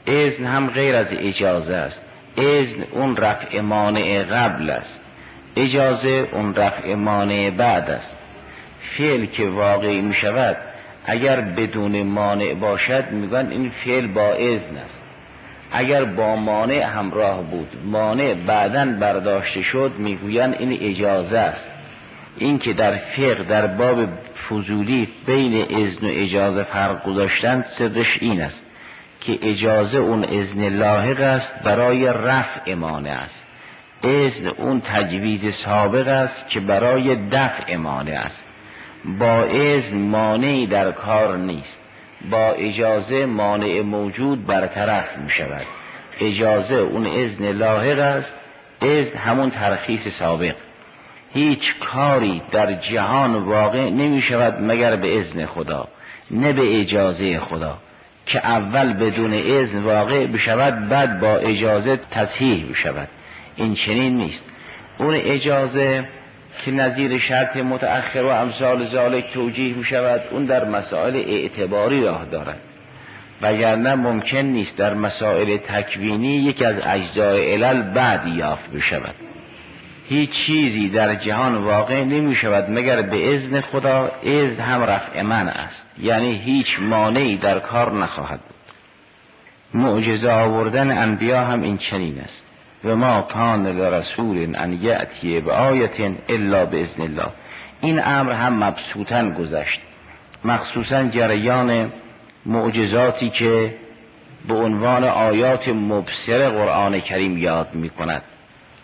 اذن هم غیر از اجازه است. اذن اون رفع مانع قبل است، اجازه اون رفع مانع بعد است. فعل که واقعی می شود اگر بدون مانع باشد میگن این فعل با اذن است. اگر با مانع همراه بود، مانع بعداً برداشته شد، میگویند این اجازه است. این که در فقه در باب فضولی بین اذن و اجازه فرق گذاشتن، سرش این است که اجازه اون اذن لاحق است برای رفع مانع است، اذن اون تجویز سابق است که برای دفع مانع است. با اذن مانعی در کار نیست، با اجازه مانع موجود برطرف می شود. اجازه اون اذن لاحق است، اذن همون ترخیص سابق. هیچ کاری در جهان واقع نمی شود مگر به اذن خدا، نه به اجازه خدا، که اول بدون اذن واقع بشود بعد با اجازه تصحیح بشود. این چنین نیست. اون اجازه که نظیر شرط متأخر و امثال ذالک توجیه می شود، اون در مسائل اعتباری راه دارد، وگرنه ممکن نیست در مسائل تکوینی یک از اجزای علل بعد یافت بشود. هیچ چیزی در جهان واقع نمی شود مگر به اذن خدا. اذن هم رفع منع است، یعنی هیچ مانعی در کار نخواهد بود. معجزه آوردن انبیا هم این چنین است. و ما کان لرسول ان یأتی بآیة الا باذن الله. این امر هم مبسوطاً گذشت، مخصوصاً جریان معجزاتی که به عنوان آیات مبصره قرآن کریم یاد می کند.